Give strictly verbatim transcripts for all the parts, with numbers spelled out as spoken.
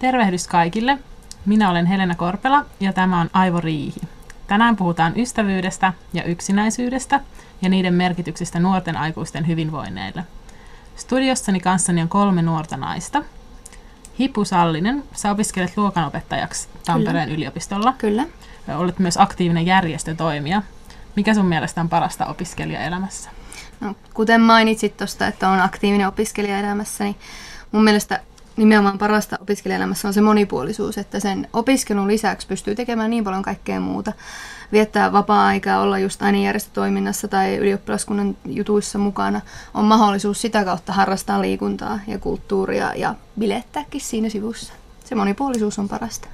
Tervehdys kaikille. Minä olen Helena Korpela ja tämä on Aivo Riihi. Tänään puhutaan ystävyydestä ja yksinäisyydestä ja niiden merkityksistä nuorten aikuisten hyvinvoinneille. Studiossani kanssani on kolme nuorta naista. Hipu Sallinen, sä opiskelet luokanopettajaksi Tampereen Kyllä. yliopistolla. Kyllä. Olet myös aktiivinen järjestötoimija. Mikä sun mielestä on parasta opiskelijaelämässä? No, kuten mainitsit tuosta, että on aktiivinen opiskelijaelämässä, niin mun mielestä nimenomaan parasta opiskelijaelämässä on se monipuolisuus, että sen opiskelun lisäksi pystyy tekemään niin paljon kaikkea muuta. Viettää vapaa-aikaa, olla just aina järjestötoiminnassa tai ylioppilaskunnan jutuissa mukana. On mahdollisuus sitä kautta harrastaa liikuntaa ja kulttuuria ja bilettääkin siinä sivussa. Se monipuolisuus on parasta.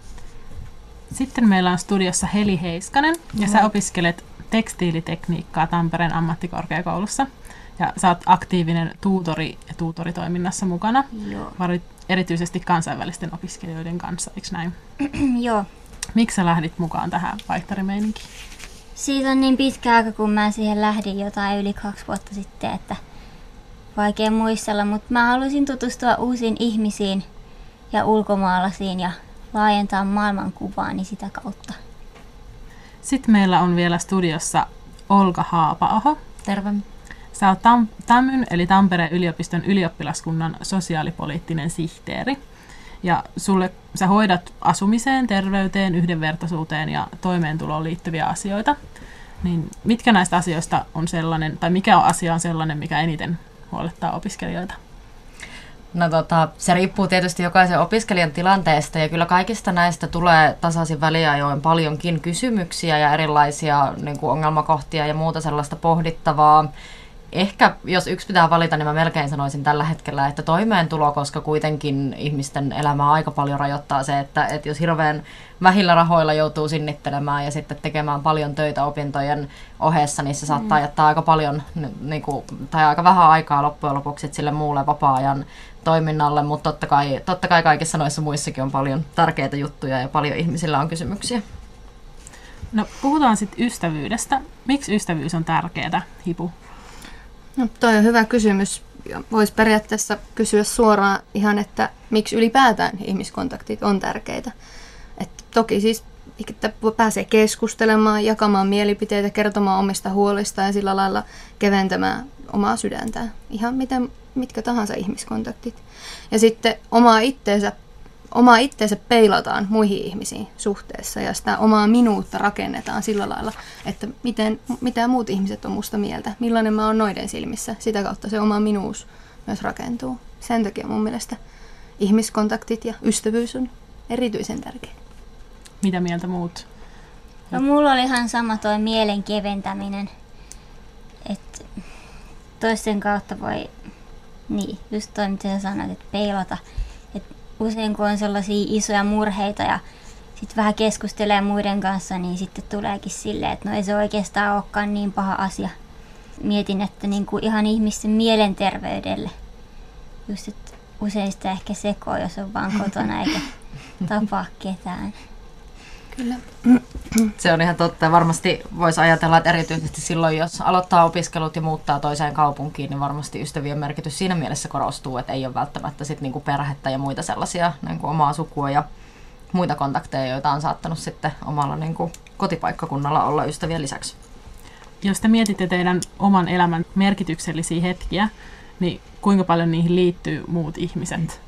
Sitten meillä on studiossa Heli Heiskanen ja Joo. sä opiskelet tekstiilitekniikkaa Tampereen ammattikorkeakoulussa. Ja sä oot aktiivinen tuutori ja tuutoritoiminnassa mukana. Joo. Varit erityisesti kansainvälisten opiskelijoiden kanssa, eikö näin? Joo. Miksi sä lähdit mukaan tähän vaihtarimeininkiin? Siitä on niin pitkä aika, kun mä siihen lähdin jotain yli kaksi vuotta sitten, että vaikea muistella, mutta mä halusin tutustua uusiin ihmisiin ja ulkomaalaisiin ja laajentaa maailmankuvaani sitä kautta. Sitten meillä on vielä studiossa Olga Haapa-aho. Terve. Sä oot Tam- Tamyn eli Tampereen yliopiston ylioppilaskunnan sosiaalipoliittinen sihteeri. Ja sulle, sä hoidat asumiseen, terveyteen, yhdenvertaisuuteen ja toimeentuloon liittyviä asioita. Niin mitkä näistä asioista on sellainen, tai mikä on asia on sellainen, mikä eniten huolettaa opiskelijoita? No tota, se riippuu tietysti jokaisen opiskelijan tilanteesta ja kyllä kaikista näistä tulee tasaisin väliajoin paljonkin kysymyksiä ja erilaisia niin kuin ongelmakohtia ja muuta sellaista pohdittavaa. Ehkä jos yksi pitää valita, niin mä melkein sanoisin tällä hetkellä, että toimeentulo, koska kuitenkin ihmisten elämää aika paljon rajoittaa se, että, että jos hirveän vähillä rahoilla joutuu sinnittelemään ja sitten tekemään paljon töitä opintojen ohessa, niin se saattaa mm. jättää aika paljon, niin kuin, tai aika vähän aikaa loppujen lopuksi sille muulle vapaa-ajan toiminnalle, mutta totta kai, totta kai kaikissa noissa muissakin on paljon tärkeitä juttuja ja paljon ihmisillä on kysymyksiä. No puhutaan sitten ystävyydestä. Miksi ystävyys on tärkeää, Hipu? No, toi on hyvä kysymys. Voisi periaatteessa kysyä suoraan ihan, että miksi ylipäätään ihmiskontaktit on tärkeitä. Et toki siis että pääsee keskustelemaan, jakamaan mielipiteitä, kertomaan omista huolista ja sillä lailla keventämään omaa sydäntään. Ihan miten, mitkä tahansa ihmiskontaktit. Ja sitten omaa itteensä, omaa itteensä peilataan muihin ihmisiin suhteessa ja sitä omaa minuutta rakennetaan sillä lailla, että miten, mitä muut ihmiset on musta mieltä, millainen mä oon noiden silmissä. Sitä kautta se oma minuus myös rakentuu. Sen takia mun mielestä ihmiskontaktit ja ystävyys on erityisen tärkeä. Mitä mieltä muut? No, mulla oli ihan sama toi mielen keventäminen, että toisten kautta voi, niin just toi mitä sä sanoit, että peilata. Et usein kun on sellaisia isoja murheita ja sitten vähän keskustelee muiden kanssa, niin sitten tuleekin silleen, että no ei se oikeastaan olekaan niin paha asia. Mietin, että niinku ihan ihmisten mielenterveydelle, just että usein sitä ehkä sekoo, jos on vaan kotona eikä tapaa ketään. Kyllä. Se on ihan totta ja varmasti voisi ajatella, että erityisesti silloin, jos aloittaa opiskelut ja muuttaa toiseen kaupunkiin, niin varmasti ystävien merkitys siinä mielessä korostuu, että ei ole välttämättä sit niinku perhettä ja muita sellaisia niinku omaa sukua ja muita kontakteja, joita on saattanut sitten omalla niinku kotipaikkakunnalla olla ystävien lisäksi. Jos te mietitte teidän oman elämän merkityksellisiä hetkiä, niin kuinka paljon niihin liittyy muut ihmiset?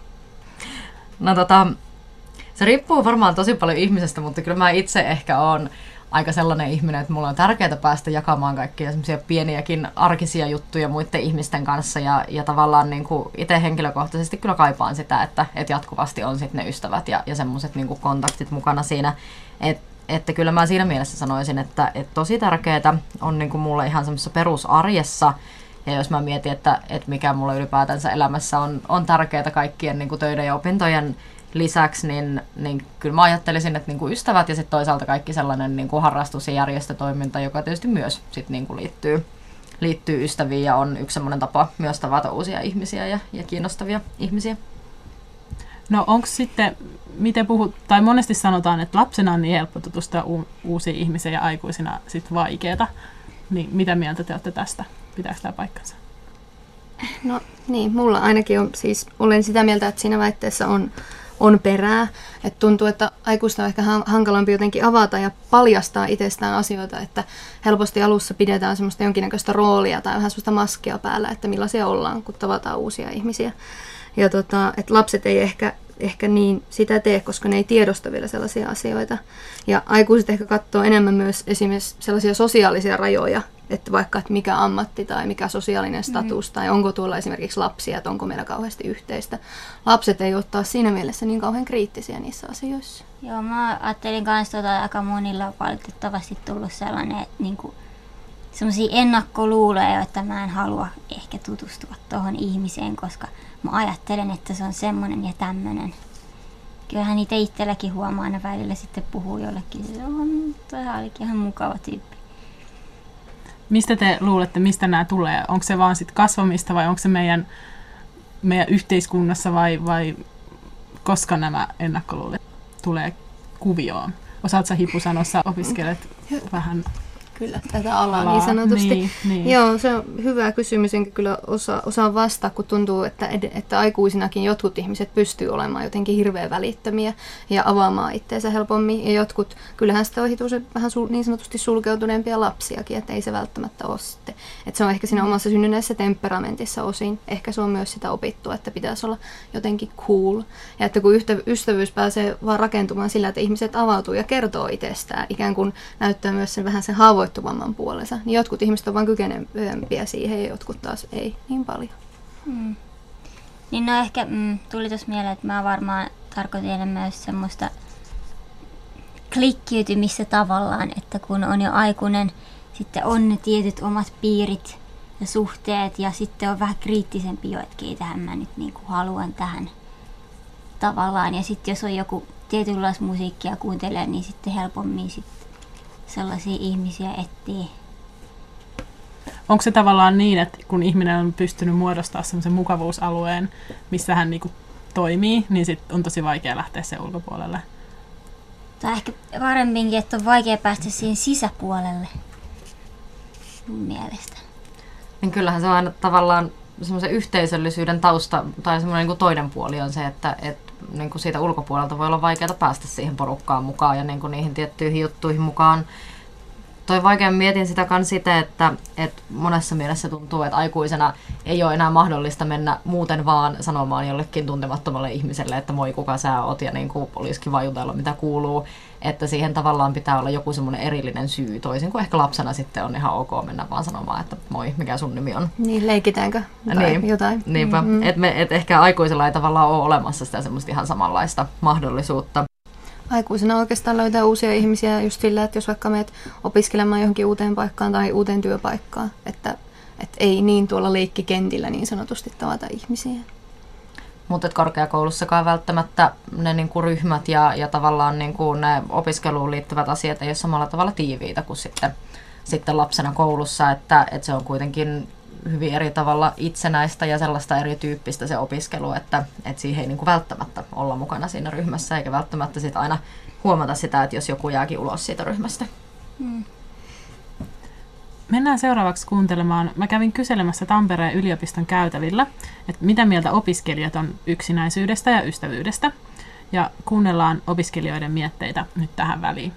No tota... Se riippuu varmaan tosi paljon ihmisestä, mutta kyllä mä itse ehkä oon aika sellainen ihminen, että mulla on tärkeää päästä jakamaan kaikkia semmoisia pieniäkin arkisia juttuja muiden ihmisten kanssa ja, ja tavallaan niin kuin itse henkilökohtaisesti kyllä kaipaan sitä, että, että jatkuvasti on sitten ne ystävät ja, ja semmoiset niin kuin kontaktit mukana siinä. Et, että kyllä mä siinä mielessä sanoisin, että, että tosi tärkeää on niin kuin mulle ihan semmoisessa perusarjessa. Ja jos mä mietin, että, että mikä mulle ylipäätänsä elämässä on, on tärkeää kaikkien niin kuin töiden ja opintojen lisäksi, niin, niin kyllä mä ajattelisin, että niin kuin ystävät ja sitten toisaalta kaikki sellainen niin kuin harrastus- ja järjestötoiminta, joka tietysti myös sit niin kuin liittyy, liittyy ystäviin ja on yksi semmoinen tapa myös tavata uusia ihmisiä ja, ja kiinnostavia ihmisiä. No onko sitten, miten puhut, tai monesti sanotaan, että lapsena on niin helppo tutustua u- uusiin ihmisiin ja aikuisina sitten vaikeeta. Niin mitä mieltä te olette tästä? Pitääkö tämä paikkansa? No niin, mulla ainakin on siis, olen sitä mieltä, että siinä väitteessä on, on perää. Et tuntuu, että aikuista on ehkä hankalampi jotenkin avata ja paljastaa itsestään asioita, että helposti alussa pidetään semmoista jonkinnäköistä roolia tai vähän semmoista maskia päällä, että millaisia ollaan, kun tavataan uusia ihmisiä. Ja tota, että lapset ei ehkä, ehkä niin sitä tee, koska ne ei tiedosta vielä sellaisia asioita. Ja aikuiset ehkä katsoo enemmän myös esimerkiksi sellaisia sosiaalisia rajoja, että vaikka että mikä ammatti tai mikä sosiaalinen status, mm. tai onko tuolla esimerkiksi lapsia, että onko meillä kauheasti yhteistä. Lapset ei ole taas siinä mielessä niin kauhean kriittisiä niissä asioissa. Joo, mä ajattelin kanssa, että aika monilla on valitettavasti tullut sellainen niin kuin, sellaisia ennakkoluuloja, että mä en halua ehkä tutustua tuohon ihmiseen, koska mä ajattelen, että se on semmoinen ja tämmöinen. Kyllähän niitä itselläkin huomaa aina välillä sitten puhuu jollekin, että toi olikin ihan mukava tyyppi. Mistä te luulette, mistä nämä tulee? Onko se vaan sit kasvamista vai onko se meidän, meidän yhteiskunnassa vai, vai koska nämä ennakkoluulet tulee kuvioon? Osaatko sä, Hipu, sanoa, sä opiskelet vähän Kyllä, tätä alaa, alaa niin sanotusti. Niin, niin. Joo, se on hyvä kysymys, enkä kyllä osaa, osaa vastata, kun tuntuu, että, että aikuisinakin jotkut ihmiset pystyy olemaan jotenkin hirveän välittömiä ja avaamaan itseensä helpommin. Ja jotkut, kyllähän sitä ohituu se vähän sul, niin sanotusti sulkeutuneempia lapsiakin, että ei se välttämättä ole sitten. Että se on ehkä siinä omassa synnynnäisessä temperamentissa osin. Ehkä se on myös sitä opittua, että pitäisi olla jotenkin cool. Ja että kun yhtä, ystävyys pääsee vaan rakentumaan sillä, että ihmiset avautuu ja kertoo itsestään, ikään kuin näyttää myös sen vähän sen haavoittuvamman puolensa, niin jotkut ihmiset on vain kykenevämpiä siihen ja jotkut taas ei niin paljon. Mm. Niin no ehkä mm, tuli tuossa mieleen, että mä varmaan tarkoitin myös semmoista klikkiytymistä tavallaan, että kun on jo aikuinen, sitten on ne tietyt omat piirit ja suhteet ja sitten on vähän kriittisempi jo, että keitähän mä nyt niinku haluan tähän tavallaan. Ja sitten jos on joku tietynlaista musiikkia kuuntelee, niin sitten helpommin sitten sellaisia ihmisiä etsii. Onko se tavallaan niin, että kun ihminen on pystynyt muodostamaan semmoisen mukavuusalueen, missä hän niinku toimii, niin sit on tosi vaikea lähteä sen ulkopuolelle? Tai ehkä paremminkin, että on vaikea päästä siihen sisäpuolelle, mun mielestä. Niin kyllähän se on aina tavallaan semmoisen yhteisöllisyyden tausta, tai semmoinen niin toinen puoli on se, että et, niin kuin siitä ulkopuolelta voi olla vaikeaa päästä siihen porukkaan mukaan ja niin kuin niihin tiettyihin juttuihin mukaan. Toi vaikea mietin sitä kans sitä, että, että monessa mielessä tuntuu, että aikuisena ei ole enää mahdollista mennä muuten vaan sanomaan jollekin tuntemattomalle ihmiselle, että moi, kuka sä oot, ja niin kuin olisi kiva jutella, mitä kuuluu. Että siihen tavallaan pitää olla joku semmoinen erillinen syy, toisin kuin ehkä lapsena sitten on ihan ok mennä vaan sanomaan, että moi, mikä sun nimi on. Niin, leikitäänkö tai niin, jotain. Niinpä, mm-hmm. että et ehkä aikuisella ei tavallaan ole olemassa sitä semmoista ihan samanlaista mahdollisuutta. Aikuisena oikeastaan löytää uusia ihmisiä just sillä, että jos vaikka menet opiskelemaan johonkin uuteen paikkaan tai uuteen työpaikkaan, että, että ei niin tuolla leikkikentillä niin sanotusti tavata ihmisiä. Mutta korkeakoulussakaan välttämättä ne niinku ryhmät ja, ja tavallaan niinku ne opiskeluun liittyvät asiat ei ole samalla tavalla tiiviitä kuin sitten, sitten lapsena koulussa, että, että se on kuitenkin hyvin eri tavalla itsenäistä ja sellaista erityyppistä se opiskelu, että, että siihen ei niinku välttämättä olla mukana siinä ryhmässä, eikä välttämättä sit aina huomata sitä, että jos joku jääkin ulos siitä ryhmästä. Hmm. Mennään seuraavaksi kuuntelemaan. Mä kävin kyselemässä Tampereen yliopiston käytävillä, että mitä mieltä opiskelijat on yksinäisyydestä ja ystävyydestä. Ja kuunnellaan opiskelijoiden mietteitä nyt tähän väliin.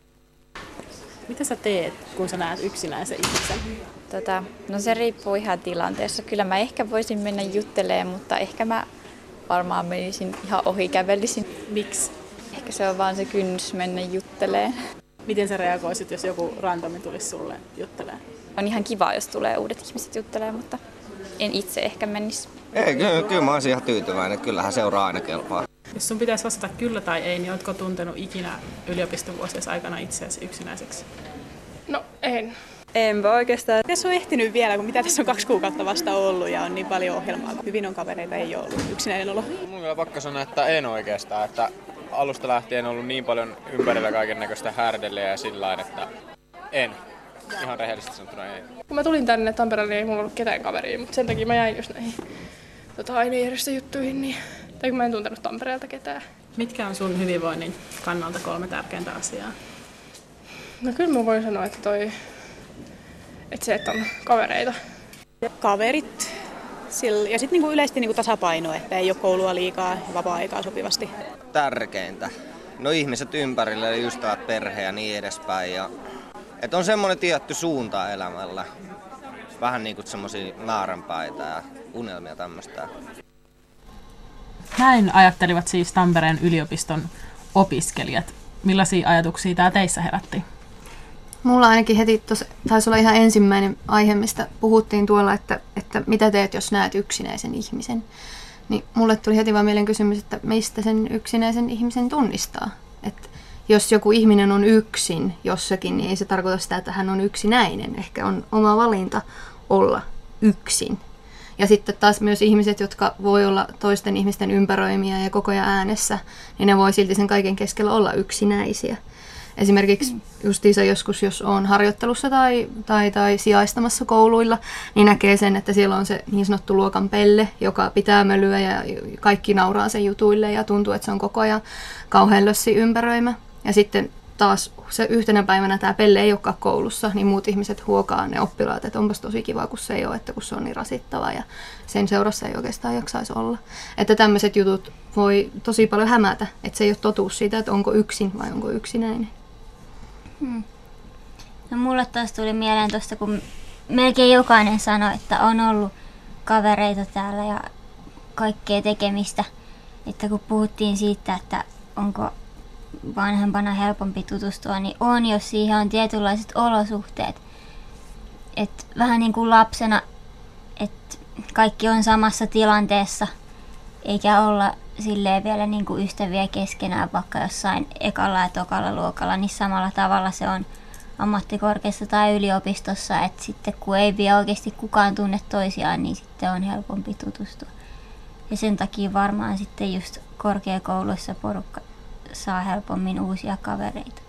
Mitä sä teet, kun sä näet yksinäisen ihmisen? Tota, no se riippuu ihan tilanteessa. Kyllä mä ehkä voisin mennä juttelemaan, mutta ehkä mä varmaan menisin ihan ohi, kävelisin. Miksi? Ehkä se on vaan se kynnys mennä juttelemaan. Miten sä reagoisit, jos joku randomi tulisi sulle juttelemaan? On ihan kiva, jos tulee uudet ihmiset juttelemaan, mutta en itse ehkä menisi. Ei, kyllä, kyllä mä olisin ihan tyytyväinen. Kyllähän seuraa aina kelpaa. Jos sun pitäisi vastata kyllä tai ei, niin ootko tuntenut ikinä yliopistovuosiesi aikana itseäsi yksinäiseksi? No, en. Enpä oikeastaan. Tässä on ehtinyt vielä, kun mitä tässä on kaksi kuukautta vasta ollut ja on niin paljon ohjelmaa. Hyvin on kavereita, ei ole ollut yksinäinen olo. Mun kyllä pakko sanoa, että en oikeastaan. Että alusta lähtien on ollut niin paljon ympärillä kaiken näköistä härdeliä ja sillä lailla, että en. Ihan rehellisesti sanottuna ei. Kun mä tulin tänne Tampereelle, niin ei mulla ollut ketään kaveria, mutta sen takia mä jäin just näihin tota, ainejärjestöjuttuihin. Niin, tai kun mä en tuntenut Tampereelta ketään. Mitkä on sun hyvinvoinnin kannalta kolme tärkeintä asiaa? No kyllä mä voin sanoa, että toi, että se, että on kavereita. Kaverit, Ja sitten niinku yleisesti niinku tasapaino, että ei ole koulua liikaa ja vapaa-aikaa sopivasti. Tärkeintä. No ihmiset ympärillä, eli ystävät, perhe ja niin edespäin. Ja, että on semmoinen tietty suunta elämällä. Vähän niin kuin semmoisia määränpäitä ja unelmia tämmöistä. Näin ajattelivat siis Tampereen yliopiston opiskelijat. Millaisia ajatuksia tämä teissä herätti? Mulla ainakin heti tos, taisi olla ihan ensimmäinen aihe, mistä puhuttiin tuolla, että, että mitä teet, jos näet yksinäisen ihmisen. Niin mulle tuli heti vaan mieleen kysymys, että mistä sen yksinäisen ihmisen tunnistaa. Että jos joku ihminen on yksin jossakin, niin ei se tarkoita sitä, että hän on yksinäinen. Ehkä on oma valinta olla yksin. Ja sitten taas myös ihmiset, jotka voi olla toisten ihmisten ympäröimiä ja koko ajan äänessä, niin ne voi silti sen kaiken keskellä olla yksinäisiä. Esimerkiksi justiinsa joskus, jos on harjoittelussa tai, tai, tai sijaistamassa kouluilla, niin näkee sen, että siellä on se niin sanottu luokan pelle, joka pitää mölyä ja kaikki nauraa sen jutuille ja tuntuu, että se on koko ajan kauhean lössi ympäröimä. Ja sitten taas se yhtenä päivänä tämä pelle ei olekaan koulussa, niin muut ihmiset huokaa ne oppilaat, että onpas tosi kiva, kun se ei ole, että kun se on niin rasittava ja sen seurassa ei oikeastaan jaksaisi olla. Että tämmöiset jutut voi tosi paljon hämätä, että se ei ole totuus siitä, että onko yksin vai onko yksinäinen. Hmm. No mulle taas tuli mieleen tuosta, kun melkein jokainen sanoi, että on ollut kavereita täällä ja kaikkea tekemistä. Että kun puhuttiin siitä, että onko vanhempana helpompi tutustua, niin on, jos siihen on tietynlaiset olosuhteet. Et vähän niin kuin lapsena, että kaikki on samassa tilanteessa, eikä olla silleen vielä niin kuin ystäviä keskenään vaikka jossain ekalla ja tokalla luokalla, niin samalla tavalla se on ammattikorkeassa tai yliopistossa, että sitten kun ei vielä oikeasti kukaan tunne toisiaan, niin sitten on helpompi tutustua. Ja sen takia varmaan sitten just korkeakouluissa porukka saa helpommin uusia kavereita.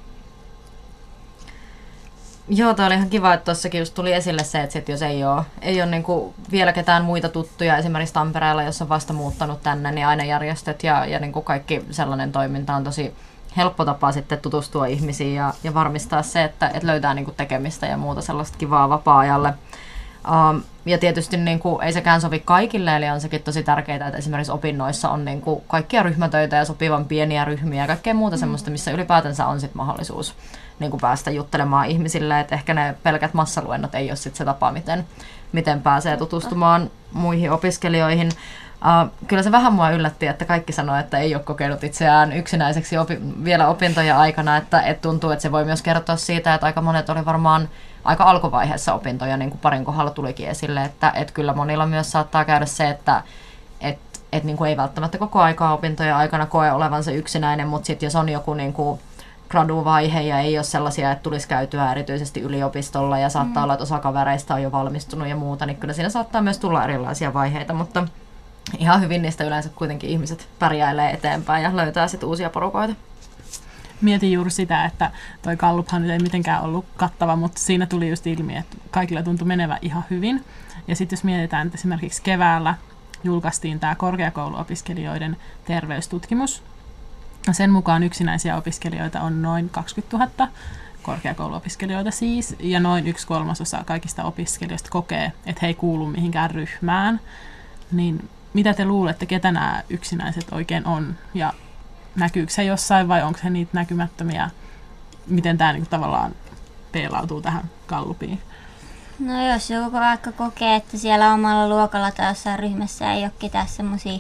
Joo, toi oli ihan kiva, että tuossakin just tuli esille se, että sit jos ei ole, ei ole niinku vielä ketään muita tuttuja, esimerkiksi Tampereella, jos on vasta muuttanut tänne, niin aina järjestöt ja, ja niinku kaikki sellainen toiminta on tosi helppo tapa sitten tutustua ihmisiin ja, ja varmistaa se, että, että löytää niinku tekemistä ja muuta sellaista kivaa vapaa-ajalle. Um, ja tietysti niin kuin, ei sekään sovi kaikille, eli on sekin tosi tärkeää, että esimerkiksi opinnoissa on niin kuin, kaikkia ryhmätöitä ja sopivan pieniä ryhmiä ja kaikkea muuta mm. semmoista, missä ylipäätänsä on sit mahdollisuus niin kuin päästä juttelemaan ihmisille, että ehkä ne pelkät massaluennot ei ole sit se tapa, miten, miten pääsee tutustumaan muihin opiskelijoihin. Uh, kyllä se vähän mua yllätti, että kaikki sanoo, että ei ole kokenut itseään yksinäiseksi opi- vielä opintojen aikana, että et tuntuu, että se voi myös kertoa siitä, että aika monet oli varmaan aika alkuvaiheessa opintoja, niin kuin parin kohdalla tulikin esille, että et kyllä monilla myös saattaa käydä se, että et, et niin kuin ei välttämättä koko aikaa opintojen aikana koe olevansa yksinäinen, mutta sitten jos on joku niin kuin graduvaihe ja ei ole sellaisia, että tulisi käytyä erityisesti yliopistolla ja saattaa mm. olla, että osa kavereista on jo valmistunut ja muuta, niin kyllä siinä saattaa myös tulla erilaisia vaiheita, mutta ihan hyvin niistä yleensä kuitenkin ihmiset pärjäilee eteenpäin ja löytää sitten uusia porukoita. Mietin juuri sitä, että toi Galluphan ei mitenkään ollut kattava, mutta siinä tuli just ilmi, että kaikilla tuntui menevä ihan hyvin. Ja sitten jos mietitään, että esimerkiksi keväällä julkaistiin tämä korkeakouluopiskelijoiden terveystutkimus. Sen mukaan yksinäisiä opiskelijoita on noin kaksikymmentätuhatta, korkeakouluopiskelijoita siis, ja noin yksi kolmasosa kaikista opiskelijoista kokee, että he ei kuulu mihinkään ryhmään. Niin mitä te luulette, ketä nämä yksinäiset oikein on? Ja näkyykö se jossain vai onko se niitä näkymättömiä? Miten tämä niinku tavallaan peilautuu tähän Gallupiin? No jos joku vaikka kokee, että siellä omalla luokalla tai jossain ryhmässä ei ole ketään semmoisia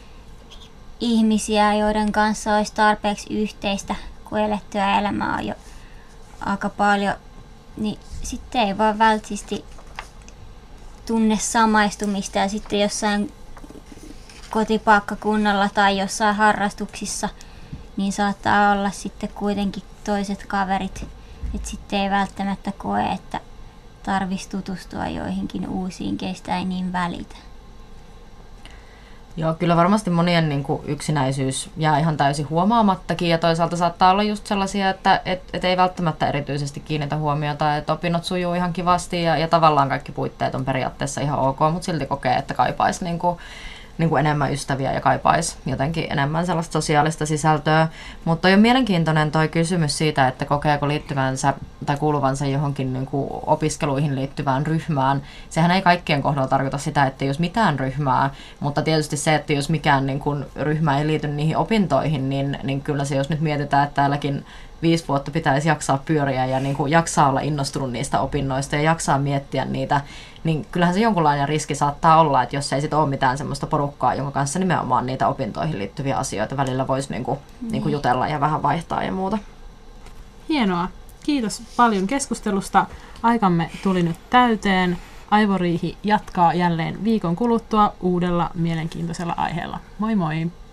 ihmisiä, joiden kanssa olisi tarpeeksi yhteistä, kun elettyä elämää on jo aika paljon, niin sitten ei vaan välttämättä tunne samaistumista ja sitten jossain kotipaikkakunnalla tai jossain harrastuksissa, niin saattaa olla sitten kuitenkin toiset kaverit, että sitten ei välttämättä koe, että tarvitsisi tutustua joihinkin uusiin, keistä ei niin välitä. Joo, kyllä varmasti monien niin kuin yksinäisyys jää ihan täysin huomaamattakin ja toisaalta saattaa olla just sellaisia, että et, et ei välttämättä erityisesti kiinnitä huomiota, että opinnot sujuu ihan kivasti ja, ja tavallaan kaikki puitteet on periaatteessa ihan ok, mutta silti kokee, että kaipaisi niin kuin niin kuin enemmän ystäviä ja kaipaisi jotenkin enemmän sellaista sosiaalista sisältöä. Mutta on mielenkiintoinen toi kysymys siitä, että kokeeko liittyvänsä tai kuuluvansa johonkin niin kuin opiskeluihin liittyvään ryhmään. Sehän ei kaikkien kohdalla tarkoita sitä, että jos mitään ryhmää, mutta tietysti se, että jos mikään niin kuin ryhmä ei liity niihin opintoihin, niin, niin kyllä se, jos nyt mietitään, että täälläkin viisi vuotta pitäisi jaksaa pyöriä ja niin kuin jaksaa olla innostunut niistä opinnoista ja jaksaa miettiä niitä, niin kyllähän se jonkunlainen riski saattaa olla, että jos ei sit ole mitään semmoista porukkaa, jonka kanssa nimenomaan niitä opintoihin liittyviä asioita välillä voisi niin kuin, mm. niin kuin jutella ja vähän vaihtaa ja muuta. Hienoa. Kiitos paljon keskustelusta. Aikamme tuli nyt täyteen. Aivoriihi jatkaa jälleen viikon kuluttua uudella mielenkiintoisella aiheella. Moi moi!